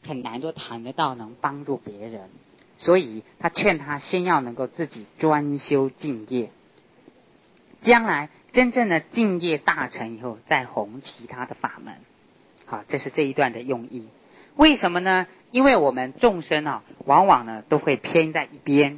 很难都谈得到能帮助别人，所以他劝他先要能够自己专修净业，将来真正的净业大成以后，再弘其他的法门。好，这是这一段的用意。为什么呢？因为我们众生往往呢都会偏在一边。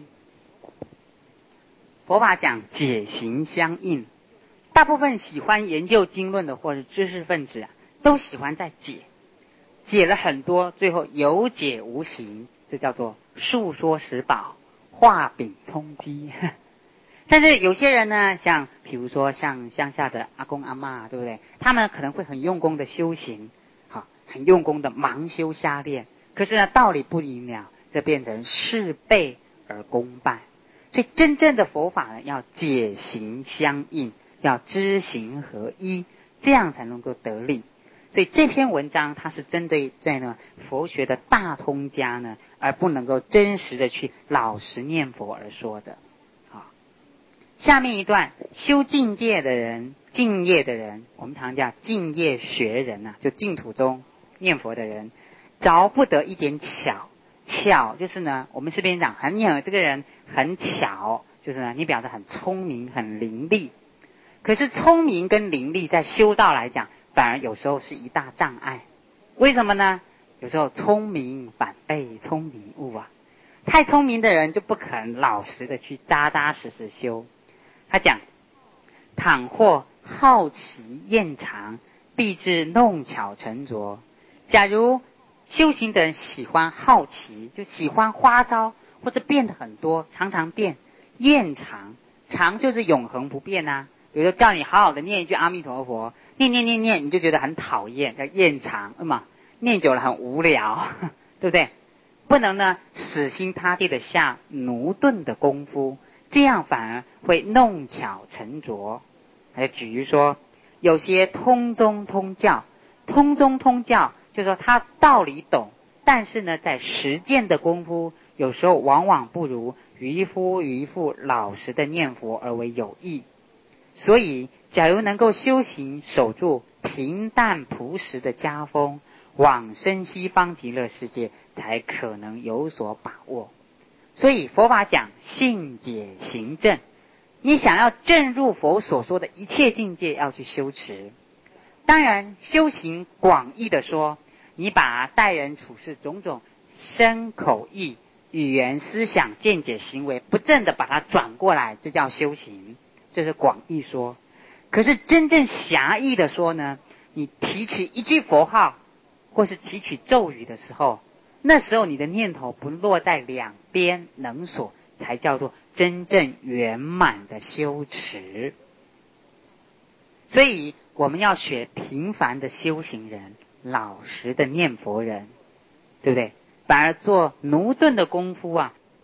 佛法讲解行相应，大部分喜欢研究经论的或者知识分子都喜欢在解了很多，最后有解无行，这叫做述说实宝，画饼充饥。但是有些人呢，像比如说像乡下的阿公阿嬷，对不对？他们可能会很用功的修行，好，很用功的盲修瞎练，可是呢，道理不明了，这变成事倍而功半。所以真正的佛法呢，要解行相应，要知行合一，这样才能够得力。所以这篇文章它是针对在呢佛学的大通家呢，而不能够真实的去老实念佛而说的。好，下面一段，修净戒的人，净业的人，我们常讲净业学人就净土中念佛的人，着不得一点巧。巧就是呢，我们这边讲这个人很巧，就是呢，你表示很聪明很伶俐。可是聪明跟伶俐在修道来讲，反而有时候是一大障碍。为什么呢？有时候聪明反被聪明误太聪明的人就不肯老实的去扎扎实实修。他讲，倘或好奇厌长，必致弄巧成拙。假如修行的人喜欢好奇，就喜欢花招，或者变得很多，常常变。厌长，长就是永恒不变比如说叫你好好的念一句阿弥陀佛，念，你就觉得很讨厌，叫厌长，念久了很无聊，对不对？不能呢死心塌地的下驽钝的功夫，这样反而会弄巧成拙。还举例说，有些通宗通教，就是说他道理懂，但是呢在实践的功夫有时候往往不如渔夫老实的念佛而为有益。所以假如能够修行守住平淡朴实的家风，往生西方极乐世界才可能有所把握。所以佛法讲信解行正，你想要证入佛所说的一切境界，要去修持。当然修行广义的说，你把待人处事种种身口意语言思想见解行为不正的把它转过来，这叫修行，这是广义说。可是真正狭义的说呢，你提取一句佛号或是提取咒语的时候，那时候你的念头不落在两边能所，才叫做真正圆满的修持。所以我们要学平凡的修行人，老实的念佛人，对不对？反而做驽钝的功夫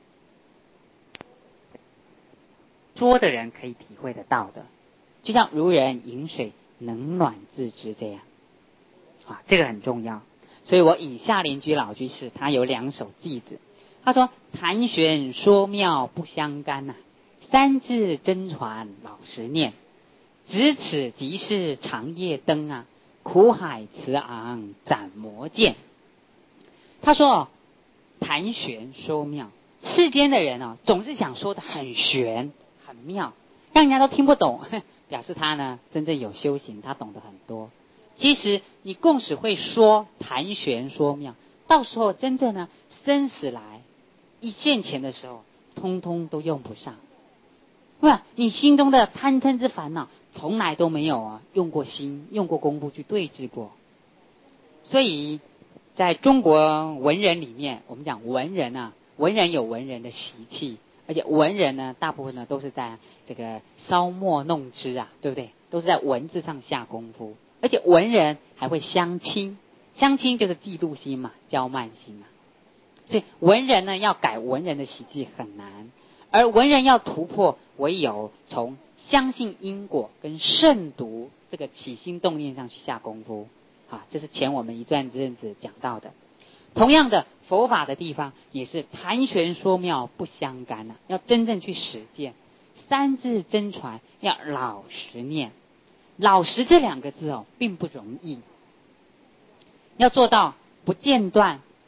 说的人可以体会得到的，就像如人饮水，冷暖自知这样这个很重要。所以我引下邻居老居士，他有2首偈子，他说：谈玄说妙不相干三字真传老实念，咫尺即是长夜灯苦海慈昂斩魔剑。他说谈玄说妙，世间的人总是想说的很玄很妙，让人家都听不懂，表示他呢真正有修行，他懂得很多。其实你共使会说谈玄说妙，到时候真正呢生死来一现前的时候，通通都用不上。你心中的贪嗔之烦恼从来都没有用过心用过功夫去对治过。所以在中国文人里面，我们讲文人文人有文人的习气，而且文人呢大部分呢都是在这个搔墨弄汁对不对？都是在文字上下功夫。而且文人还会相亲，相亲就是嫉妒心嘛，骄慢心所以文人呢要改文人的习气很难，而文人要突破，唯有从相信因果跟慎独这个起心动念上去下功夫这是前我们一段日子讲到的。同样的，佛法的地方也是谈玄说妙不相干要真正去实践。三字真传要老实念，老实这2个字并不容易，要做到不间断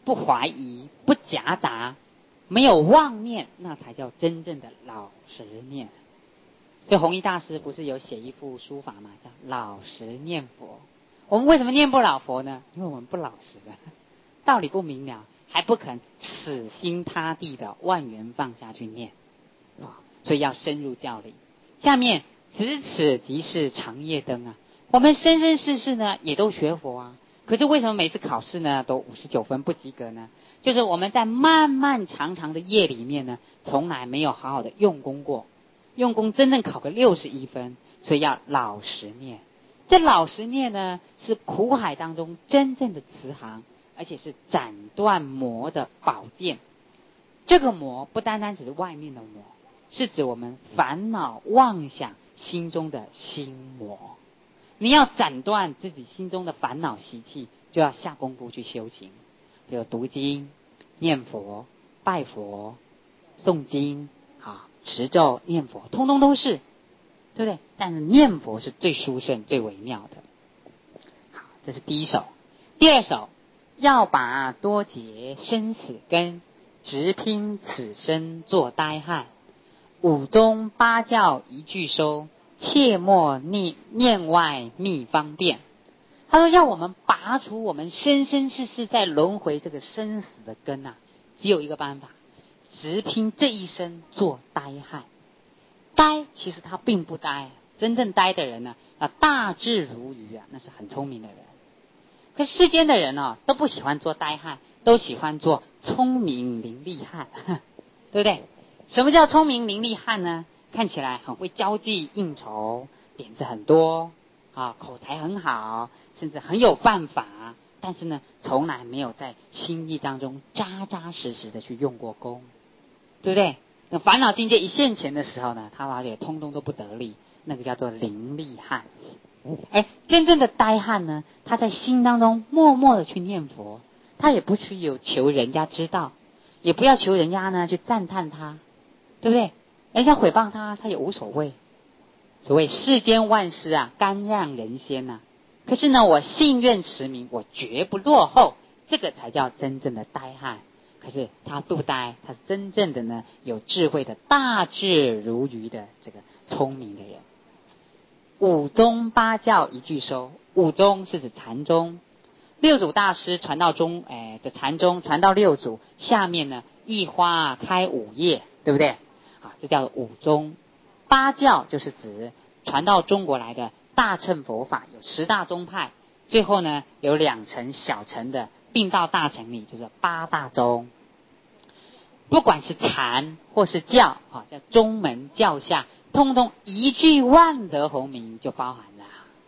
不怀疑，不夹杂，没有妄念，那才叫真正的老实念。所以弘一大师不是有写一部书法嘛，叫老实念佛。我们为什么念不了佛呢？因为我们不老实的，道理不明了，还不肯死心塌地的万缘放下去念，所以要深入教理。下面咫尺即是长夜灯啊，我们生生世世呢也都学佛啊，可是为什么每次考试呢都59分不及格呢？就是我们在漫漫长长的夜里面呢，从来没有好好的用功过，用功真正考个61分，所以要老实念。这老实念呢，是苦海当中真正的慈航，而且是斩断魔的宝剑。这个魔不单单只是外面的魔，是指我们烦恼妄想心中的心魔。你要斩断自己心中的烦恼习气，就要下功夫去修行，比如读经、念佛、拜佛、诵经、持咒、念佛，通通都是，对不对？但是念佛是最殊胜、最微妙的。好，这是第一首。第二首，要把多劫生死根，直拼此生做呆汉。五宗八教一句收，切莫念外觅方便。他说要我们拔除我们生生世世在轮回这个生死的根啊，只有一个办法，直拼这一生做呆汉。呆其实他并不呆，真正呆的人呢，大智如愚啊，那是很聪明的人。可世间的人啊，都不喜欢做呆汉，都喜欢做聪明伶俐汉，对不对？什么叫聪明伶俐汉呢？看起来很会交际应酬，点子很多口才很好，甚至很有办法，但是呢，从来没有在心意当中扎扎实实的去用过功，对不对？那烦恼境界一现前的时候呢，他也通通都不得力，那个叫做伶俐汉。而真正的呆汉呢，他在心当中默默的去念佛，他也不去有求人家知道，也不要求人家呢去赞叹他，对不对？人家诽谤他，他也无所谓。所谓世间万事啊，甘让人先啊。可是呢，我信愿持名，我绝不落后，这个才叫真正的呆汉。可是他不呆，他是真正的呢有智慧的大智如愚的这个聪明的人。五宗八教一句收，五宗是指禅宗，六祖大师传到的禅宗传到六祖，下面呢一花开五叶，对不对？这叫做五宗。八教就是指传到中国来的大乘佛法，有10大宗派，最后呢有2层小乘的并到大乘里，就是8大宗。不管是禅或是教叫宗门教下，通通一句万德洪名就包含了。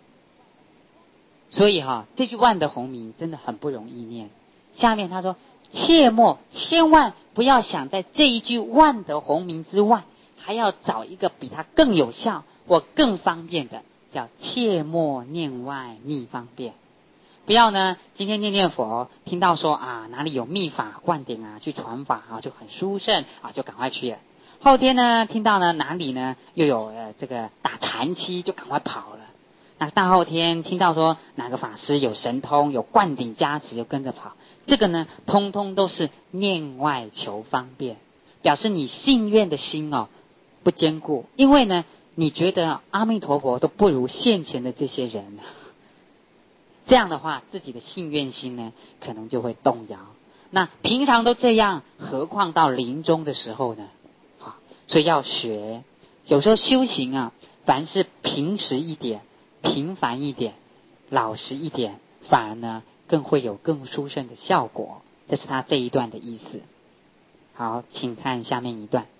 所以这句万德洪名真的很不容易念。下面他说，切莫千万不要想在这一句万德洪名之外，还要找一个比它更有效或更方便的，叫切莫念外觅方便。不要呢今天念佛，听到说哪里有秘法灌顶去传法就很殊胜就赶快去了。后天呢听到呢哪里呢又有这个打禅期，就赶快跑了。那大后天听到说哪个法师有神通有灌顶加持，就跟着跑。这个呢通通都是念外求方便，表示你信愿的心不坚固。因为呢你觉得阿弥陀佛都不如现前的这些人，这样的话自己的信愿心呢可能就会动摇。那平常都这样，何况到临终的时候呢？所以要学，有时候修行凡是平实一点，平凡一点，老实一点，反而呢更会有更殊胜的效果。这是他这一段的意思。好，请看下面一段。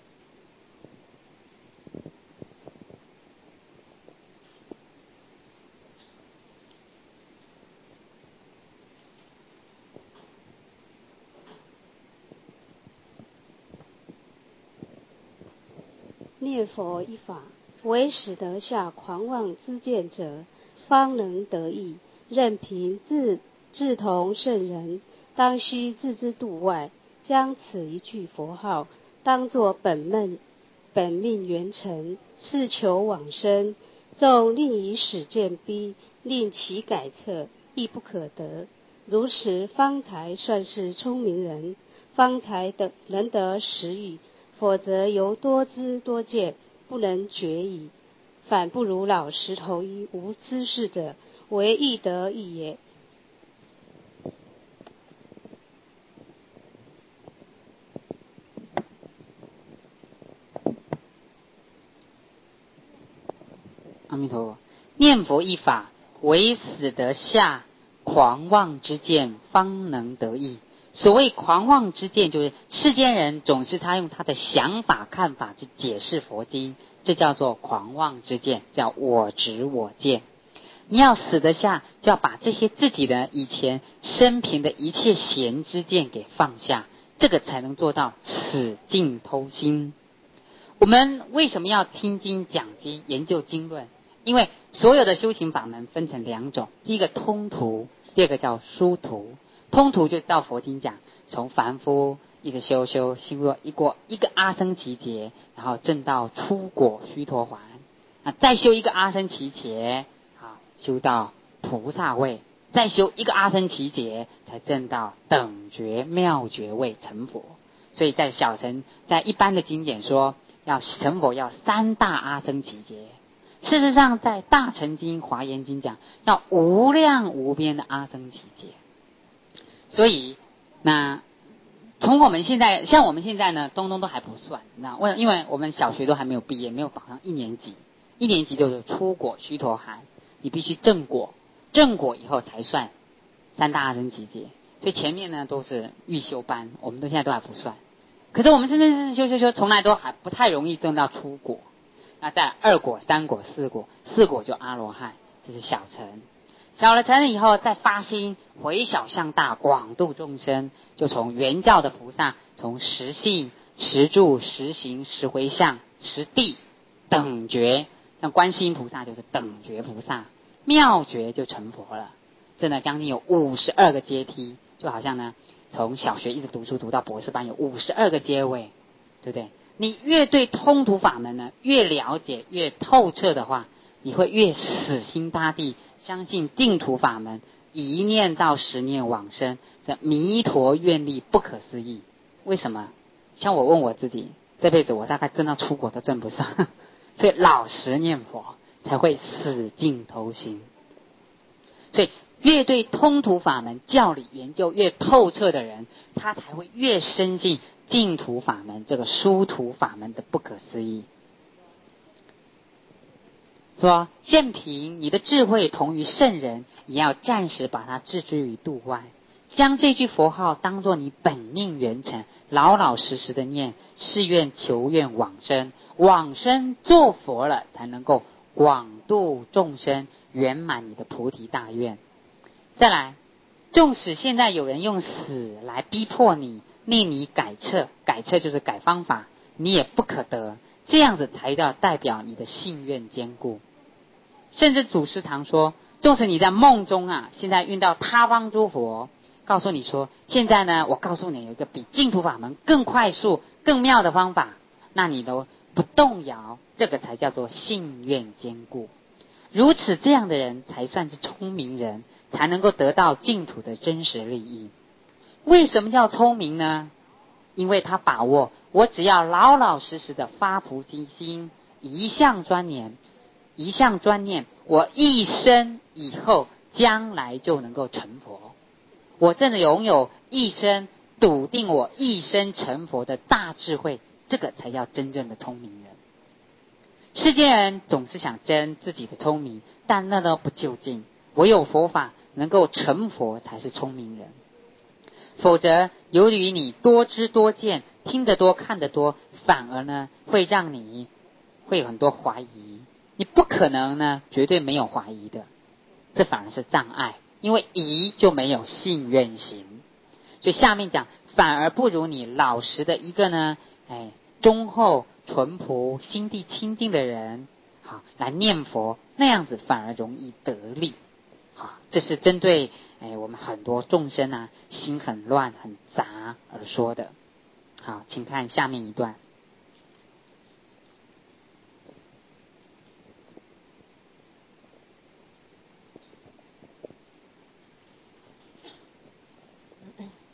念佛一法，唯使得下狂妄之见者，方能得益。任凭志同圣人，当须置之度外，将此一句佛号当作本命圆成，是求往生。纵令以使见逼，令其改策，亦不可得。 如此方才算是聪明人，方才能得实益，否则由多知多见，不能决矣。反不如老实投一无知识者，为易得益也。 阿弥陀佛。念佛一法，唯死得下狂妄之见，方能得益。所谓狂妄之见，就是世间人总是他用他的想法看法去解释佛经，这叫做狂妄之见，叫我执我见。你要死得下，就要把这些自己的以前生平的一切闲之见给放下，这个才能做到死尽偷心。我们为什么要听经讲经研究经论？因为所有的修行法门分成两种，第一个通途，第二个叫殊途。通途就照佛经讲，从凡夫一直修过一个阿僧祇劫，然后证到出果须陀洹，再修一个阿僧祇劫，修到菩萨位，再修一个阿僧祇劫，才证到等觉妙觉位成佛。所以在一般的经典说，要成佛要3大阿僧祇劫。事实上在大乘经华严经讲要无量无边的阿僧祇劫。所以那从我们现在呢，东东都还不算，因为我们小学都还没有毕业，没有考上1年级，1年级就是出果须陀洹，你必须正果以后才算3大阿僧祇劫。所以前面呢都是预修班，我们现在都还不算。可是我们现在是修，从来都还不太容易证到出果。那在2果、3果、4果，4果就阿罗汉，这是小乘。小了乘了以后，再发心回小向大，广度众生，就从原教的菩萨，从实性、实住、实行、实回向、实地、等觉，像观世音菩萨就是等觉菩萨，妙觉就成佛了。真的将近有52个阶梯，就好像呢，从小学一直读书读到博士班，有52个阶位，对不对？你越对通途法门呢越了解越透彻的话，你会越死心塌地相信净土法门，一念到10念往生，这弥陀愿力不可思议。为什么？像我问我自己，这辈子我大概证到出国都证不上，所以老实念佛才会死尽偷心。所以越对通途法门教理研究越透彻的人，他才会越深信净土法门这个殊途法门的不可思议。说任凭你的智慧同于圣人，也要暂时把它置之于度外，将这句佛号当作你本命元辰，老老实实的念，誓愿求愿往生做佛了，才能够广度众生，圆满你的菩提大愿。再来，纵使现在有人用死来逼迫你，令你改策就是改方法，你也不可得，这样子才要代表你的信愿坚固。甚至祖师常说，纵使你在梦中现在遇到他方诸佛，告诉你说，现在呢，我告诉你有一个比净土法门更快速更妙的方法，那你都不动摇，这个才叫做信愿坚固。如此这样的人才算是聪明人，才能够得到净土的真实利益。为什么叫聪明呢？因为他把握我只要老老实实的发菩提心，一向专念，我一生以后将来就能够成佛。我真的拥有一生笃定我一生成佛的大智慧，这个才叫真正的聪明人。世间人总是想争自己的聪明，但那都不究竟，唯有佛法能够成佛才是聪明人。否则由于你多知多见，听得多看得多，反而呢会让你会有很多怀疑。你不可能呢绝对没有怀疑的，这反而是障碍，因为疑就没有信愿行。所以下面讲，反而不如你老实的一个呢忠厚淳朴心地清净的人来念佛，那样子反而容易得力。这是针对我们很多众生心很乱很杂而说的。好，请看下面一段。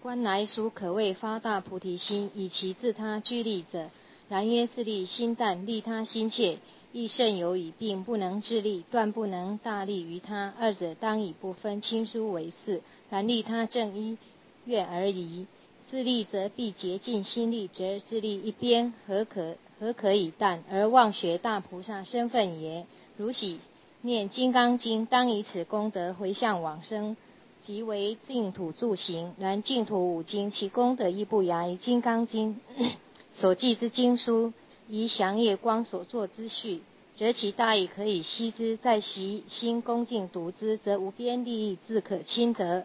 观来书可谓发大菩提心，以其自他具利者，然曰自利心淡，利他心切，亦甚有语，并不能自利，断不能大利于他，二者当以不分亲疏为事。然利他正一愿而已。自利则必竭尽心力，则自利一边，何可以淡而妄学大菩萨身份也？如喜念金刚经，当以此功德回向往生，即为净土助行。然净土五经，其功德亦不亚于金刚经所记之经书，以祥业光所作之序，则其大义可以悉之。在习心恭敬读之，则无边利益自可亲得。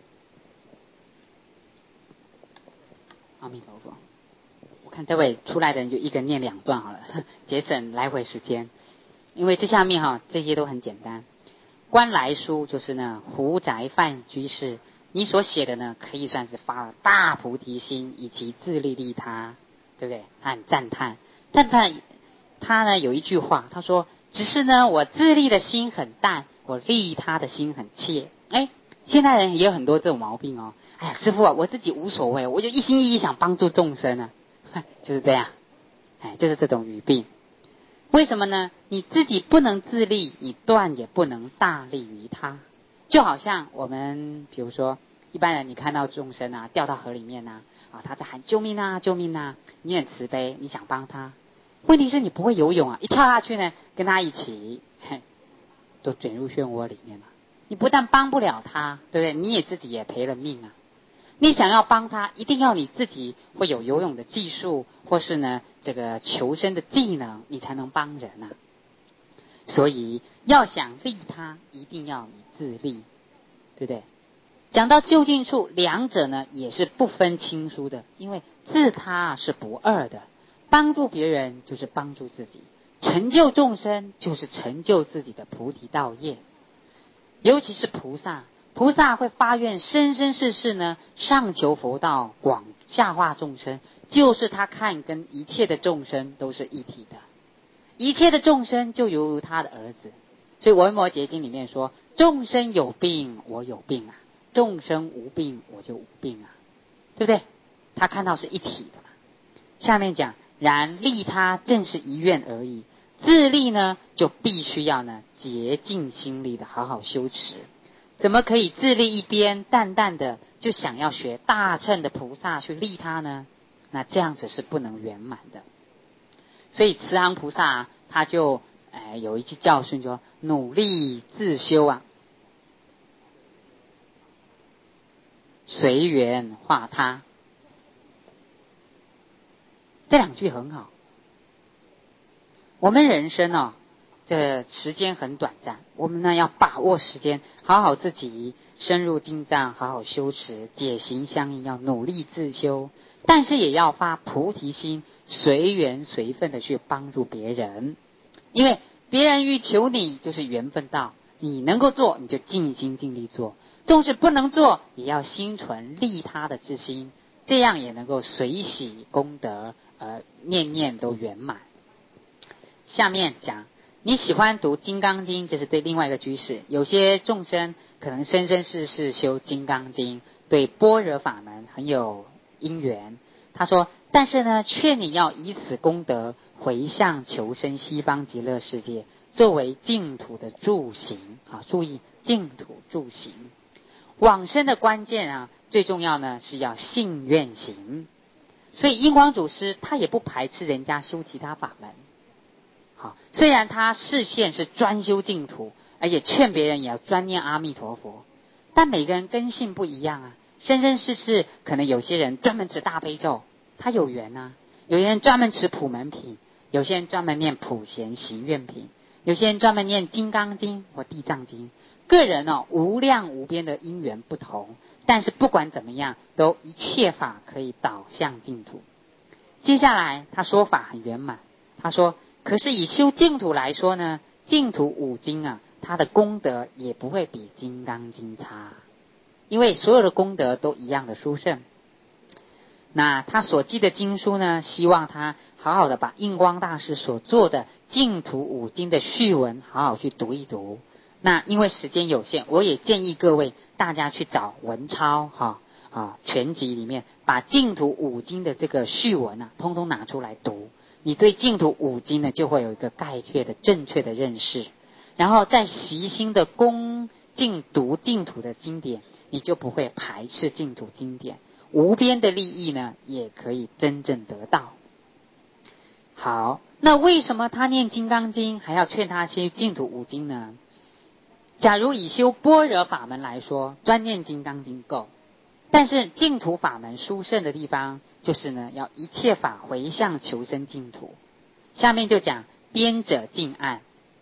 阿弥陀佛。我看这位出来的人就一个念2段好了，节省来回时间。因为这下面这些都很简单。观来书就是呢，胡宅范居士，你所写的呢，可以算是发了大菩提心，以其自利利他，对不对？他很赞叹。但他呢有一句话，他说：只是呢，我自利的心很淡，我利他的心很切。现代人也有很多这种毛病哦。哎呀，师父啊，我自己无所谓，我就一心一意想帮助众生啊，就是这样。就是这种语病。为什么呢？你自己不能自利，你断也不能大利于他。就好像我们比如说一般人，你看到众生啊掉到河里面啊，他在喊救命啊救命啊，你很慈悲，你想帮他，问题是你不会游泳啊，一跳下去呢跟他一起都卷入漩涡里面了。你不但帮不了他，对不对？你也自己也赔了命啊。你想要帮他，一定要你自己会有游泳的技术，或是呢这个求生的技能，你才能帮人啊。所以要想利他，一定要你自利，对不对？讲到究竟处，两者呢也是不分亲疏的，因为自他是不二的。帮助别人就是帮助自己，成就众生就是成就自己的菩提道业。尤其是菩萨会发愿生生世世呢上求佛道，广下化众生，就是他看跟一切的众生都是一体的，一切的众生就犹如他的儿子。所以《维摩诘经》里面说，众生有病我有病啊，众生无病我就无病啊，对不对？他看到是一体的嘛。下面讲，然利他正是一愿而已，自利呢就必须要呢竭尽心力的好好修持。怎么可以自利一边，淡淡的就想要学大乘的菩萨去利他呢？那这样子是不能圆满的。所以慈航菩萨他就有一句教训，说努力自修啊，随缘化他。这2句很好。我们人生这时间很短暂，我们呢要把握时间，好好自己深入经藏，好好修持，解行相应，要努力自修，但是也要发菩提心，随缘随分的去帮助别人。因为别人欲求你，就是缘分到，你能够做你就尽心尽力做，纵使不能做，也要心存利他的之心，这样也能够随喜功德，念念都圆满。下面讲，你喜欢读金刚经，这是对另外一个居士。有些众生可能生生世世修金刚经，对般若法门很有因缘。他说，但是呢，劝你要以此功德回向求生西方极乐世界，作为净土的助行啊！注意，净土助行，往生的关键最重要呢是要信愿行。所以印光祖师他也不排斥人家修其他法门。好，虽然他视线是专修净土，而且劝别人也要专念阿弥陀佛，但每个人根性不一样啊。生生世世可能有些人专门持大悲咒，他有缘啊；有些人专门持普门品，有些人专门念普贤行愿品，有些人专门念金刚经或地藏经。个人无量无边的因缘不同，但是不管怎么样，都一切法可以导向净土。接下来他说法很圆满，他说，可是以修净土来说呢，净土5经它的功德也不会比金刚经差，因为所有的功德都一样的殊胜。那他所记的经书呢，希望他好好的把印光大师所做的净土5经的序文好好去读一读。那因为时间有限，我也建议各位大家去找文钞全集里面，把净土五经的这个序文啊，通通拿出来读，你对净土五经呢就会有一个概括的正确的认识，然后再习心的恭敬读净土的经典，你就不会排斥净土经典，无边的利益呢也可以真正得到。好，那为什么他念金刚经还要劝他修净土五经呢？假如以修般若法门来说，专念金刚经够，但是净土法门殊胜的地方就是呢，要一切法回向求生净土。下面就讲边者净案。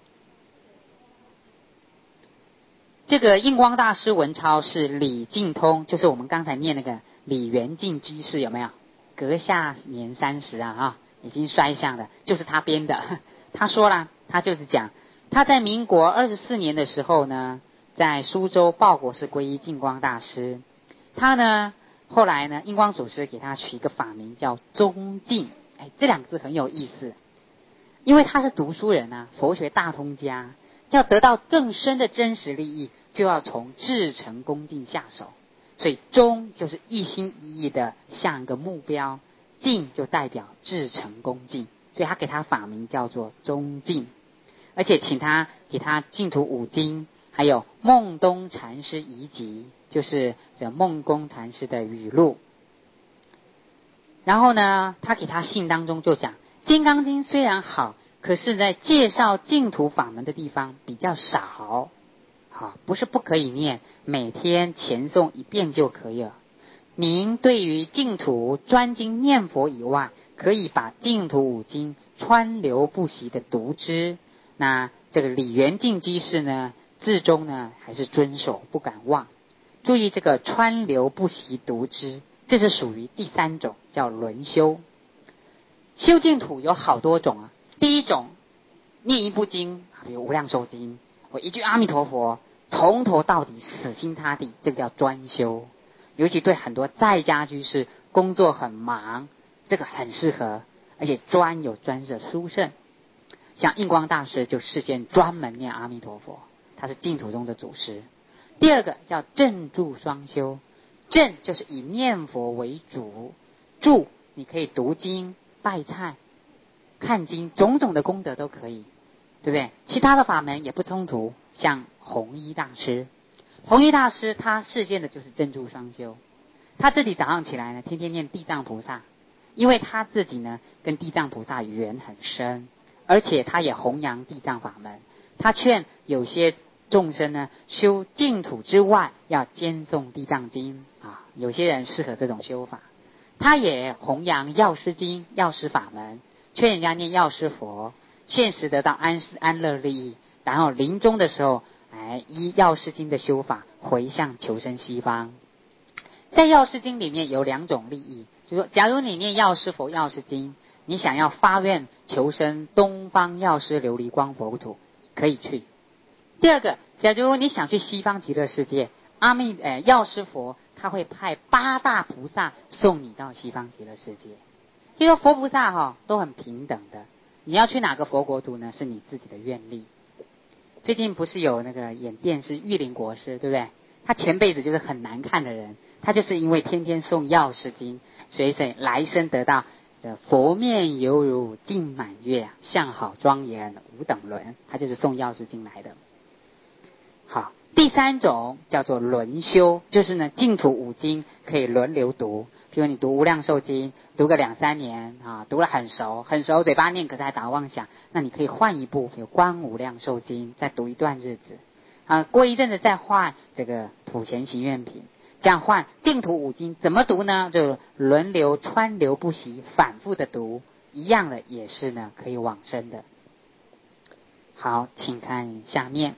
这个印光大师文钞是李净通，就是我们刚才念那个李元敬居士，有没有？阁下年30啊，已经衰相的，就是他编的。他说啦，他就是讲他在民国24年的时候呢，在苏州报国寺皈依净光大师。他呢后来呢，印光祖师给他取一个法名叫宗净，这两个字很有意思，因为他是读书人啊，佛学大通家，要得到更深的真实利益，就要从至诚恭敬下手。所以忠就是一心一意的向一个目标，敬就代表至诚恭敬，所以他给他法名叫做宗净，而且请他给他净土五经，还有梦东禅师遗集，就是这梦公禅师的语录。然后呢，他给他信当中就讲，金刚经虽然好，可是在介绍净土法门的地方比较少。好，不是不可以念，每天前诵一遍就可以了。您对于净土专精念佛以外，可以把净土五经川流不息的读之。那这个李元敬居士呢，至终呢还是遵守不敢忘。注意这个川流不息读之，这是属于第3种，叫轮修。修净土有好多种啊。第一种，念一部经，比如无量寿经，我一句阿弥陀佛，从头到底死心塌地，这个叫专修。尤其对很多在家居士工作很忙，这个很适合，而且专有专的殊胜。像印光大师就事先专门念阿弥陀佛，他是净土中的祖师。第二个叫正住双修，正就是以念佛为主，住你可以读经、拜忏、看经，种种的功德都可以，对不对？其他的法门也不冲突。像弘一大师，弘一大师他示现的就是正住双修，他自己早上起来呢，天天念地藏菩萨，因为他自己呢跟地藏菩萨缘很深，而且他也弘扬地藏法门。他劝有些众生呢，修净土之外要兼诵地藏经啊，有些人适合这种修法。他也弘扬药师经、药师法门，劝人家念药师佛，现实得到安乐利益。然后临终的时候，依药师经的修法回向求生西方。在药师经里面有2种利益，就是说，假如你念药师佛、药师经，你想要发愿求生东方药师琉璃光佛土，可以去。第二个，假如你想去西方极乐世界，药师佛他会派8大菩萨送你到西方极乐世界。就说佛菩萨都很平等的，你要去哪个佛国土呢，是你自己的愿力。最近不是有那个演电视玉林国师，对不对？他前辈子就是很难看的人，他就是因为天天诵药师经，所以来生得到这佛面犹如镜满月，相好庄严无等伦，他就是诵药师经来的。好，第3种叫做轮修，就是呢净土五经可以轮流读。比如你读无量寿经，读个2-3年啊，读了很熟，嘴巴念，可是还打妄想，那你可以换一部有观无量寿经，再读一段日子啊，过一阵子再换这个普贤行愿品，这样换净土五经怎么读呢？就轮流川流不息，反复的读，一样的也是呢可以往生的。好，请看下面。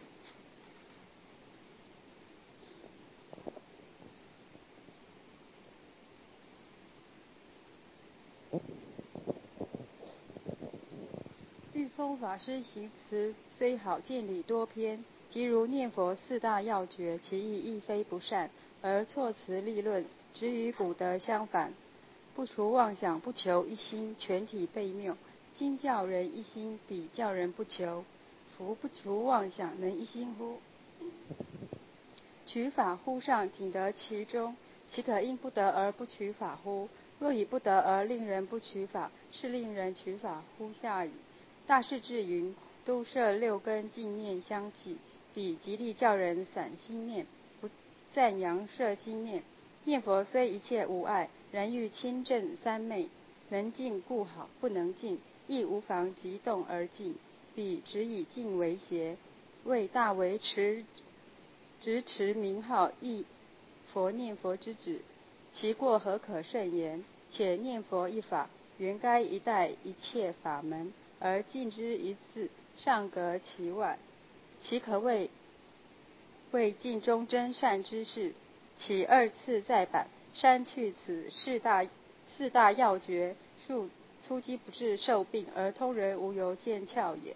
玉峰法师行词虽好，见理多偏，即如念佛4大要诀，其意亦非不善，而措辞立论，只与古德相反。不除妄想，不求一心，全体悖谬。今教人一心，彼教人不求。夫不除妄想，能一心乎？取法乎上，仅得其中。 岂可因不得而不取法乎？若以不得而令人不取法，是令人取法乎下矣。大士至云：都摄六根净念相继，彼极力叫人散心念，不赞扬摄心念。念佛虽一切无碍，然欲亲证三昧，能尽故好，不能尽亦无妨，即动而尽。彼只以尽为邪，为大为直持名号，亦佛念佛之旨，其过何可胜言？且念佛一法，原该一代一切法门，而尽之一次，尚隔其外，岂可谓尽中真善之事？其二次再版，删去此四大要诀，数粗机不至受病，而通人无由见窍也。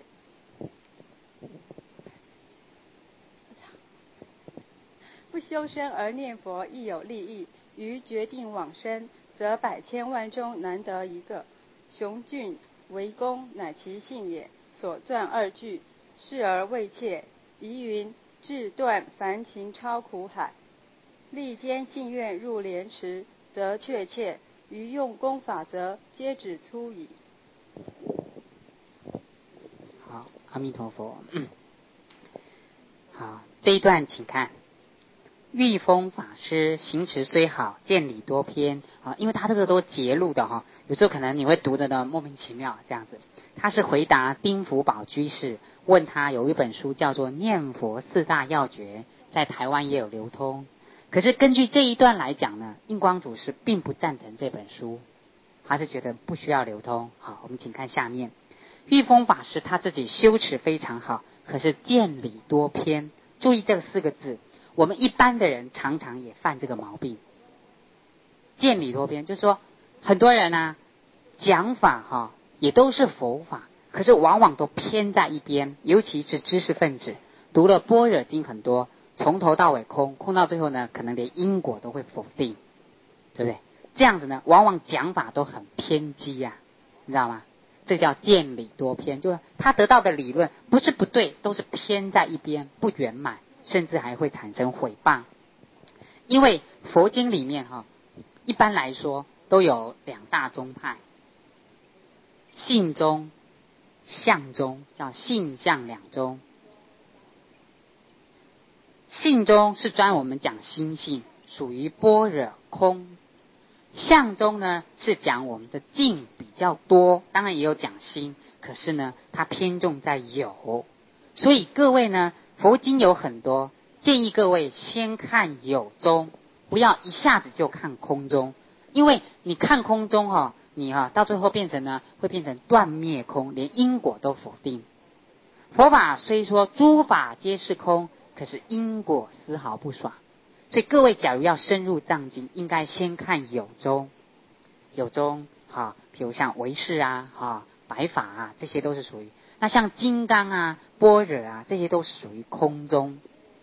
不修身而念佛亦有利益，于决定往生，则百千万中难得一个。雄峻为公，乃其性也。所撰二句，视而未切，疑云：志断凡情超苦海，力坚信愿入莲池，则确切；于用功法则，皆指粗矣。 好，阿弥陀佛。好，这一段请看。玉峰法师行持虽好，见理多偏啊，因为他这个都节录的哈，有时候可能你会读的呢莫名其妙这样子。他是回答丁福宝居士问他有一本书叫做《念佛四大要诀》，在台湾也有流通。可是根据这一段来讲呢，印光祖师并不赞成这本书，他是觉得不需要流通。好，我们请看下面。玉峰法师他自己修持非常好，可是见理多偏。注意这4个字。我们一般的人常常也犯这个毛病，见理多偏，就是说很多人啊讲法也都是佛法，可是往往都偏在一边，尤其是知识分子，读了般若经很多，从头到尾空到最后呢，可能连因果都会否定，对不对？这样子呢，往往讲法都很偏激啊，你知道吗？这叫见理多偏，就是他得到的理论不是不对，都是偏在一边，不圆满。甚至还会产生毁谤。因为佛经里面一般来说都有2大宗派，性宗、相宗，叫性相2宗。性宗是专我们讲心性，属于般若空；相宗呢是讲我们的境比较多，当然也有讲心，可是呢它偏重在有。所以各位呢，佛经有很多，建议各位先看有宗，不要一下子就看空宗，因为你看空宗你到最后会变成断灭空，连因果都否定。佛法虽说诸法皆是空，可是因果丝毫不爽。所以各位假如要深入藏经，应该先看有宗。有宗比如像唯识白法这些都是属于。那像金刚般若这些都是属于空宗。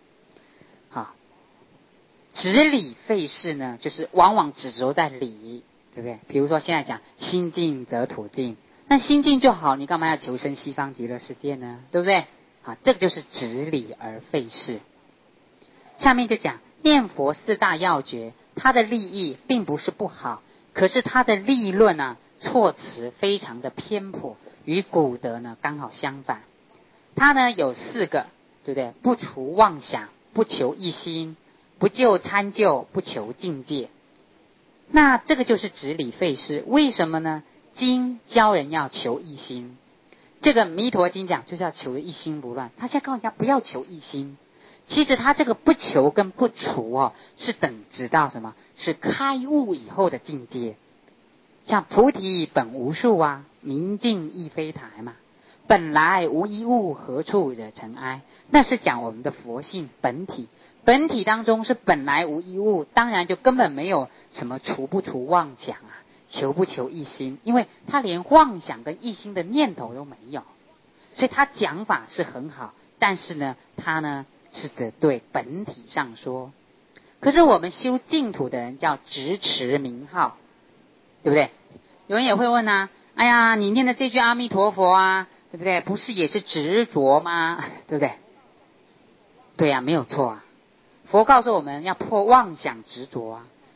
执理废事呢，就是往往只着在理，对不对？比如说现在讲心净则土净，那心净就好，你干嘛要求生西方极乐世界呢？对不对？这个就是执理而废事。下面就讲念佛4大要诀，它的立意并不是不好，可是它的立论措辞非常的偏颇，与古德呢刚好相反。它呢有4个，对不对？不除妄想，不求一心，不就参就，不求境界。那这个就是执理废事。为什么呢？经教人要求一心，这个弥陀经讲就是要求一心不乱。他现在告诉人家不要求一心，其实他这个不求跟不除是等直到什么？是开悟以后的境界。像菩提本无树明镜亦非台嘛，本来无一物，何处惹尘埃？那是讲我们的佛性本体。本体当中是本来无一物，当然就根本没有什么除不除妄想求不求一心，因为他连妄想跟一心的念头都没有。所以他讲法是很好，但是呢他呢是只对本体上说。可是我们修净土的人叫直持名号，对不对？有人也会问哎呀，你念的这句阿弥陀佛对不对？不是也是执着吗？对不对？对没有错佛告诉我们要破妄想执着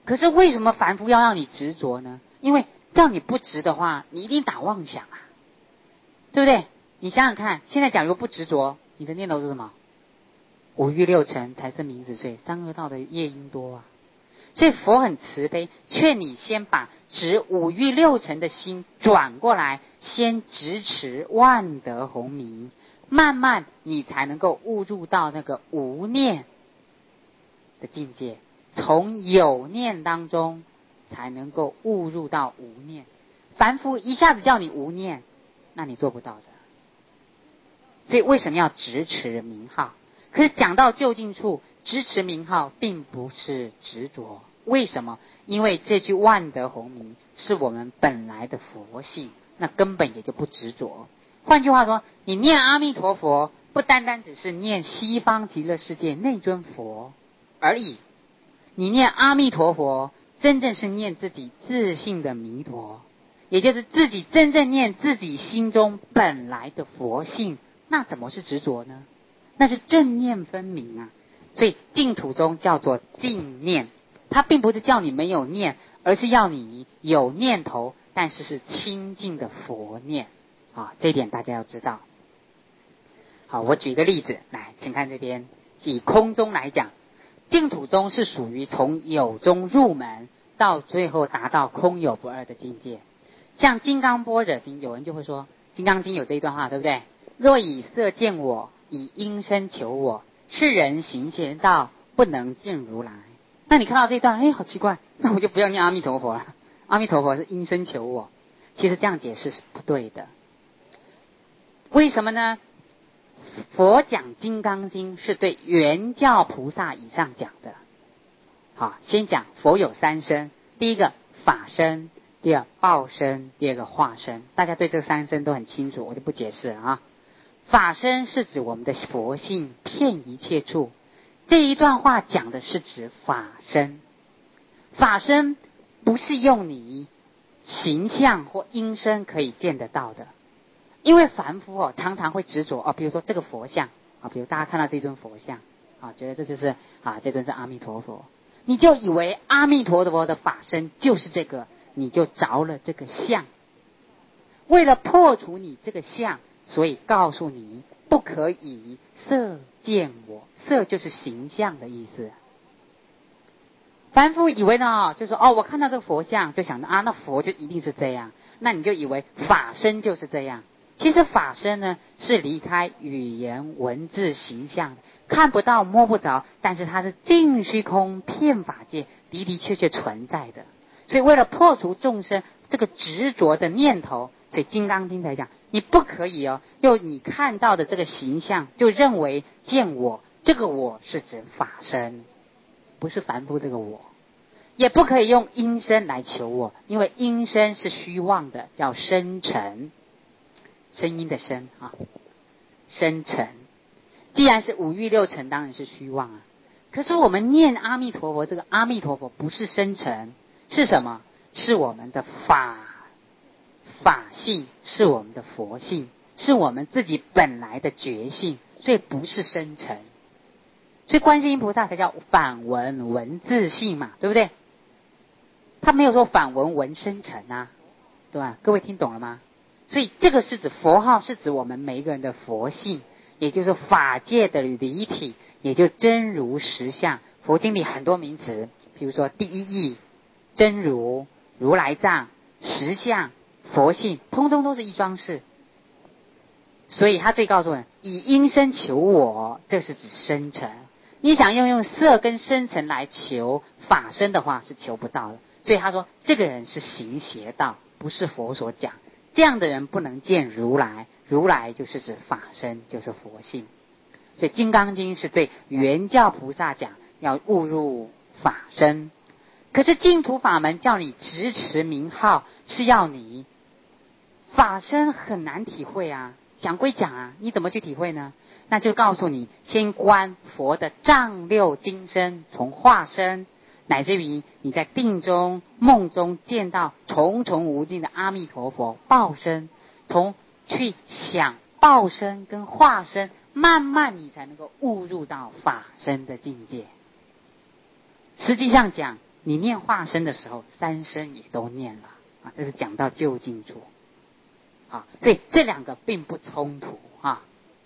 可是为什么凡夫要让你执着呢？因为叫你不执的话，你一定打妄想啊，对不对？你想想看，现在假如不执着，你的念头是什么？五欲六尘、财色名食睡，三恶道的业因多啊。所以佛很慈悲，劝你先把执五欲六尘的心转过来，先直持万德洪名，慢慢你才能够悟入到那个无念的境界，从有念当中才能够悟入到无念。凡夫一下子叫你无念，那你做不到的。所以为什么要直持名号？可是讲到究竟处，直持名号并不是执着。为什么？因为这句万德洪名是我们本来的佛性，那根本也就不执着。换句话说，你念阿弥陀佛，不单单只是念西方极乐世界那尊佛而已，你念阿弥陀佛，真正是念自己自性的弥陀，也就是自己真正念自己心中本来的佛性，那怎么是执着呢？那是正念分明啊。所以净土中叫做净念，它并不是叫你没有念，而是要你有念头，但是是清净的佛念啊，这一点大家要知道。好，我举个例子来，请看这边，以空中来讲，净土中是属于从有中入门，到最后达到空有不二的境界。像金刚般若经，有人就会说，金刚经有这一段话，对不对？若以色见我，以音声求我，世人行邪道，不能见如来。那你看到这一段，好奇怪，那我就不要念阿弥陀佛了。阿弥陀佛是音声求我，其实这样解释是不对的。为什么呢？佛讲金刚经是对原教菩萨以上讲的。好，先讲佛有三身，第一个法身，第二报身，第二个化身。大家对这三身都很清楚，我就不解释了啊。法身是指我们的佛性遍一切处，这一段话讲的是指法身。法身不是用你形象或音声可以见得到的，因为凡夫常常会执着比如说这个佛像比如大家看到这尊佛像觉得这就是这尊是阿弥陀佛，你就以为阿弥陀佛的法身就是这个，你就着了这个相。为了破除你这个相，所以告诉你不可以色见我，色就是形象的意思。凡夫以为呢，就说我看到这个佛像就想着那佛就一定是这样，那你就以为法身就是这样。其实法身呢是离开语言文字形象的，看不到摸不着，但是它是尽虚空遍法界的的确确存在的。所以为了破除众生这个执着的念头，所以金刚经才讲你不可以用你看到的这个形象就认为见我，这个我是指法身，不是凡夫这个我。也不可以用音声来求我，因为音声是虚妄的，叫声尘，声音的声声尘。既然是五欲六尘，当然是虚妄啊。可是我们念阿弥陀佛，这个阿弥陀佛不是声尘，是什么？是我们的法性，是我们的佛性，是我们自己本来的觉性，所以不是声尘。所以观世音菩萨才叫反闻闻自性嘛，对不对？他没有说反闻闻声尘啊，对吧？各位听懂了吗？所以这个是指佛号，是指我们每一个人的佛性，也就是法界的离体，也就真如实相。佛经里很多名词，比如说第一义、真如、如来藏、实相、佛性，通通都是一桩事。所以他这里告诉人，以音声求我，这是指声尘。你想用色跟声尘来求法身的话，是求不到的。所以他说这个人是行邪道，不是佛所讲，这样的人不能见如来。如来就是指法身，就是佛性。所以金刚经是对原教菩萨讲要悟入法身。可是净土法门叫你直持名号，是要你法身很难体会啊，讲归讲啊，你怎么去体会呢？那就告诉你，先观佛的丈六金身，从化身乃至于你在定中梦中见到重重无尽的阿弥陀佛报身，从去想报身跟化身，慢慢你才能够悟入到法身的境界。实际上讲， 你念化身的时候，三身也都念了啊，这是讲到究竟处啊，所以这两个并不冲突啊。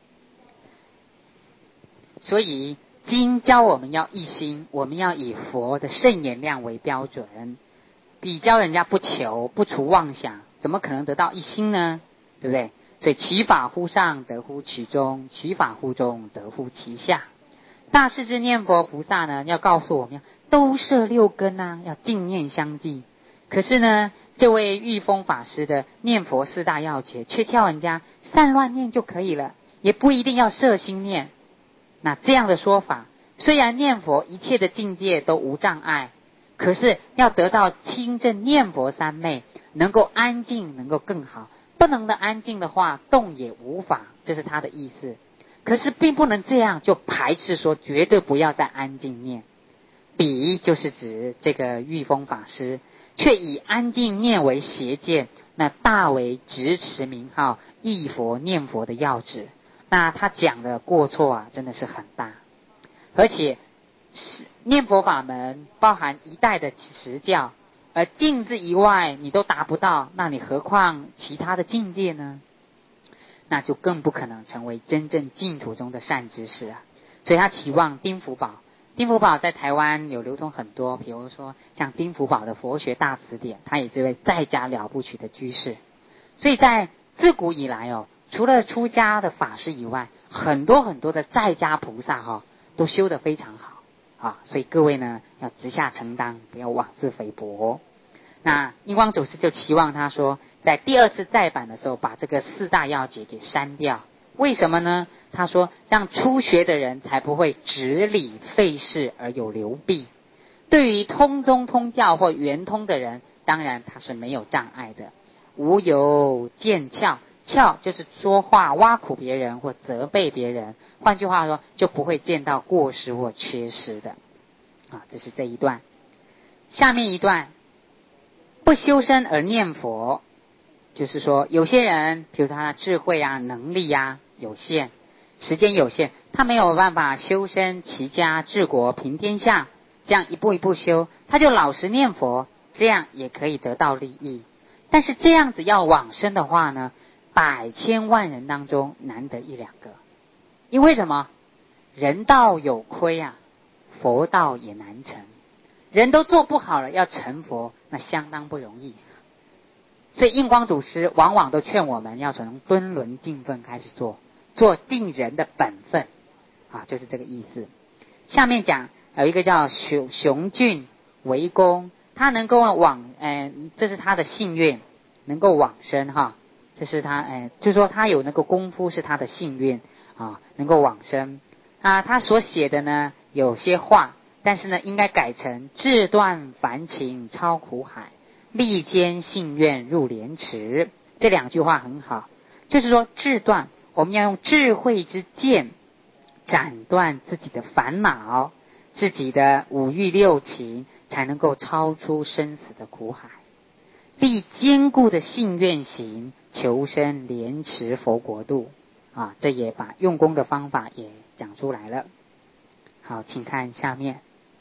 所以经教我们要一心，我们要以佛的圣言量为标准，比教人家不求不除妄想，怎么可能得到一心呢？对不对？所以其法乎上得乎其中，其法乎中得乎其下。大势至念佛菩萨呢，要告诉我们要都摄六根啊，要净念相继。可是呢，这位玉峰法师的念佛四大要诀，却叫人家散乱念就可以了，也不一定要摄心念。那这样的说法，虽然念佛一切的境界都无障碍，可是要得到清正念佛三昧，能够安静，能够更好。不能的安静的话，动也无法，这是他的意思。可是并不能这样就排斥说绝对不要再安静念。彼就是指这个玉峰法师，却以安静念为邪见，那大为执持名号忆佛念佛的要旨。那他讲的过错啊，真的是很大。而且念佛法门包含一代的持教，而静字以外你都达不到，那你何况其他的境界呢？那就更不可能成为真正净土中的善知识啊。所以他期望丁福宝在台湾有流通很多，比如说像丁福宝的佛学大词典，他也是位在家了不起的居士。所以在自古以来哦，除了出家的法师以外，很多很多的在家菩萨都修得非常好啊。所以各位呢，要直下承担，不要妄自菲薄。那印光祖师就期望他说，在第二次再版的时候，把这个四大要诀给删掉。为什么呢？他说，让初学的人才不会执理费事而有流弊。对于通宗通教或圆通的人，当然他是没有障碍的。无有见窍，窍就是说话挖苦别人或责备别人，换句话说，就不会见到过失或缺失的啊。这是这一段。下面一段，不修身而念佛，就是说有些人比如他的智慧啊能力啊有限，时间有限，他没有办法修身齐家治国平天下，这样一步一步修，他就老实念佛，这样也可以得到利益。但是这样子要往生的话呢，百千万人当中难得一两个。因为什么？人道有亏啊，佛道也难成。人都做不好了，要成佛那相当不容易。所以印光祖师往往都劝我们要从敦伦敬分开始做尽人的本分啊，就是这个意思。下面讲有一个叫雄俊为公，他能够这是他的信愿，能够往生哈，这是他就是说他有那个功夫是他的信愿啊，能够往生啊。他所写的呢有些话，但是呢应该改成志断凡情超苦海，力坚信愿入莲池。这两句话很好，就是说志断，我们要用智慧之剑斩断自己的烦恼，自己的五欲六情，才能够超出生死的苦海。立坚固的信愿行，求生莲池佛国度啊，这也把用功的方法也讲出来了。好，请看下面。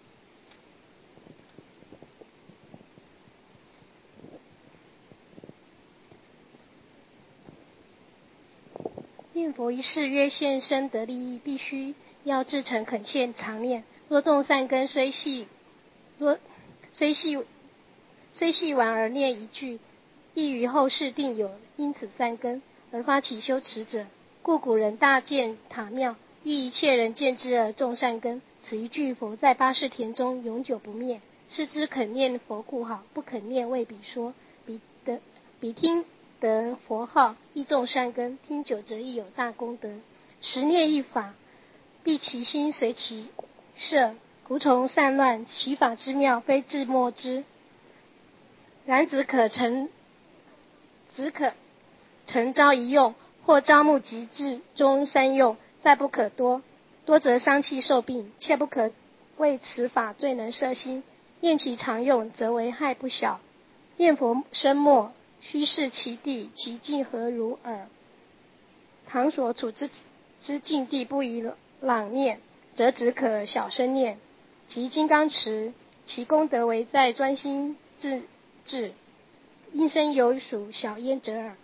念佛一事曰现生得利益，必须要至诚恳切常念。若种善根虽细晚而念一句，亦于后世定有因此善根而发起修持者。故古人大建塔庙，欲一切人见之而种善根。此一句佛在八识田中永久不灭。是之肯念佛故好，不肯念未必说。彼听得佛号，亦种善根，听久则亦有大功德。十念一法，必其心随其摄，无从散乱。其法之妙，非智莫知。然只可诚招一用，或招募极致中三用，再不可多。多则伤气受病，切不可为此法最能摄心。念其常用，则为害不小。念佛生末，须视其地，其境何如耳。倘所处之境地不宜朗念，则只可小声念。及金刚持其功德为在专心致志，因身有属小焉者耳。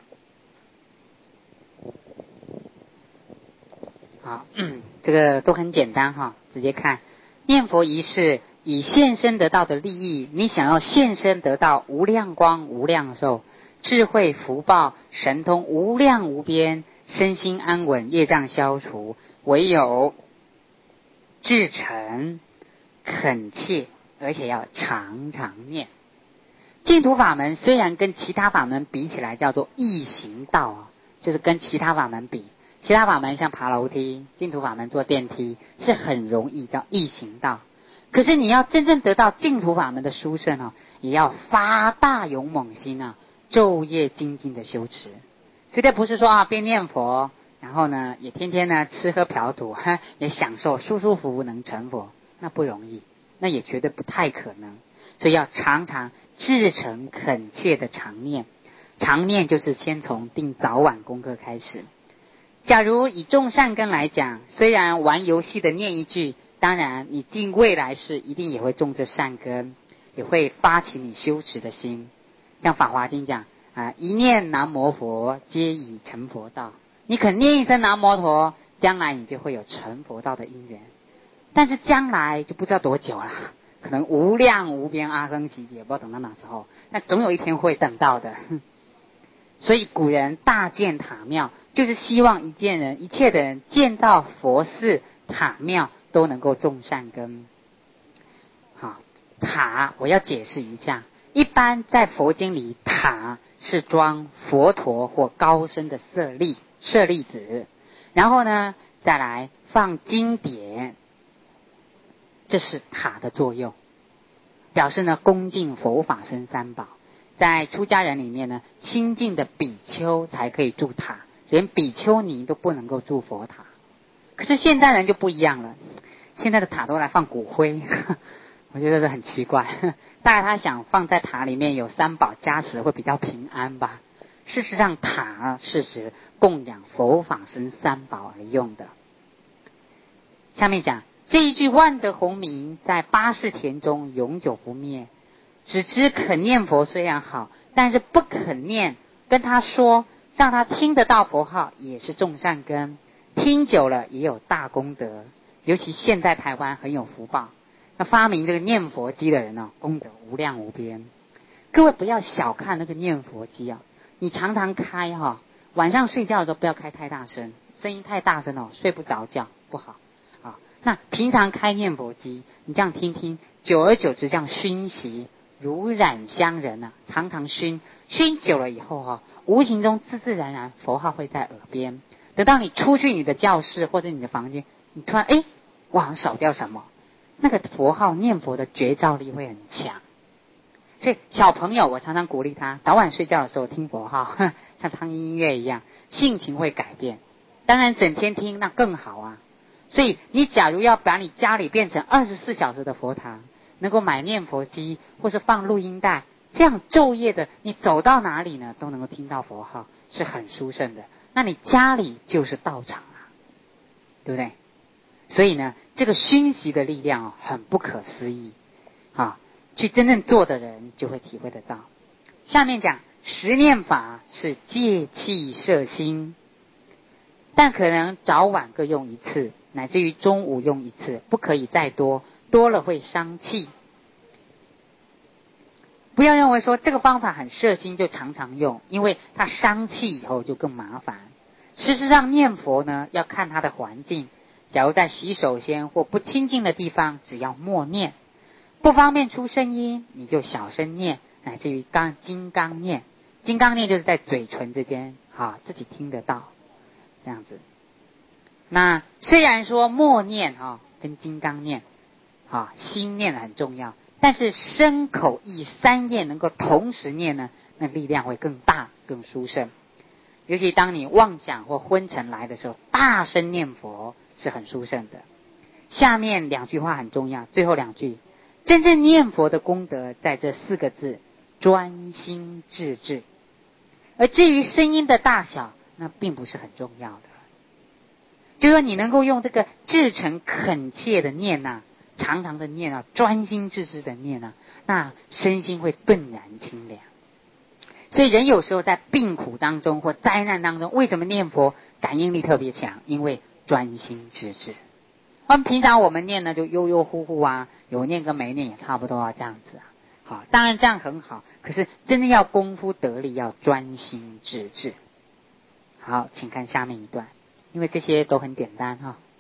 好，这个都很简单哈，直接看念佛仪式以现身得到的利益，你想要现身得到无量光无量寿，智慧福报神通无量无边，身心安稳，业障消除，唯有至诚恳切，而且要常常念。净土法门虽然跟其他法门比起来叫做易行道啊，就是跟其他法门比，其他法门像爬楼梯，净土法门坐电梯是很容易，叫易行道。可是你要真正得到净土法门的殊胜哦，也要发大勇猛心啊，昼夜精进的修持。绝对不是说啊边念佛，然后呢也天天呢吃喝嫖赌，也享受舒舒服服能成佛，那不容易，那也绝对不太可能。所以要常常至诚恳切的常念，常念就是先从定早晚功课开始。假如以种善根来讲，虽然玩游戏的念一句，当然你进未来世一定也会种这善根，也会发起你修持的心。像法华经讲一念南无佛，皆已成佛道。你肯念一声南无陀，将来你就会有成佛道的因缘。但是将来就不知道多久了，可能无量无边阿僧祇劫，不知道等到哪时候，那总有一天会等到的。所以古人大建塔庙，就是希望一切的人见到佛寺塔庙都能够种善根。好，塔我要解释一下，一般在佛经里，塔是装佛陀或高僧的舍利子，然后呢再来放经典，这是塔的作用，表示呢恭敬佛法僧三宝。在出家人里面呢，亲近的比丘才可以筑塔，连比丘尼都不能够筑佛塔。可是现代人就不一样了，现在的塔都来放骨灰，我觉得这很奇怪。大概他想放在塔里面有三宝加持会比较平安吧。事实上塔是指供养佛法僧三宝而用的。下面讲这一句万德洪名在八识田中永久不灭。只知肯念佛虽然好，但是不肯念，跟他说让他听得到佛号也是种善根，听久了也有大功德。尤其现在台湾很有福报，那发明这个念佛机的人呢，功德无量无边。各位不要小看那个念佛机啊，你常常开晚上睡觉的时候不要开太大声，声音太大声睡不着觉不好啊。那平常开念佛机，你这样听听，久而久之这样熏习，如染香人啊，常常熏久了以后无形中自自然然佛号会在耳边。等到你出去你的教室或者你的房间，你突然我好像少掉什么，那个佛号念佛的觉照力会很强。所以小朋友我常常鼓励他早晚睡觉的时候听佛号，像听音乐一样，性情会改变。当然整天听那更好啊。所以你假如要把你家里变成24小时的佛堂，能够买念佛机或是放录音带，这样昼夜的你走到哪里呢都能够听到佛号，是很殊胜的。那你家里就是道场啊，对不对？所以呢这个熏习的力量很不可思议去真正做的人就会体会得到。下面讲十念法是戒气摄心，但可能早晚各用一次，乃至于中午用一次，不可以再多，多了会伤气。不要认为说这个方法很摄心就常常用，因为它伤气以后就更麻烦。事实上念佛呢要看它的环境，假如在洗手间或不清净的地方，只要默念，不方便出声音你就小声念，乃至于金刚念。金刚念就是在嘴唇之间自己听得到这样子。那虽然说默念跟金刚念心念很重要，但是身口意三业能够同时念呢，那力量会更大更殊胜。尤其当你妄想或昏沉来的时候，大声念佛是很殊胜的。下面两句话很重要，最后两句，真正念佛的功德在这4个字，专心致志。而至于声音的大小，那并不是很重要的。就说你能够用这个至诚恳切的念常常的念啊，专心致志的念啊，那身心会顿然清凉。所以人有时候在病苦当中或灾难当中，为什么念佛感应力特别强？因为专心致志。平常我们念呢就悠悠忽忽啊，有念跟没念也差不多啊，这样子啊。好，当然这样很好，可是真正要功夫得力，要专心致志。好，请看下面一段，因为这些都很简单哈。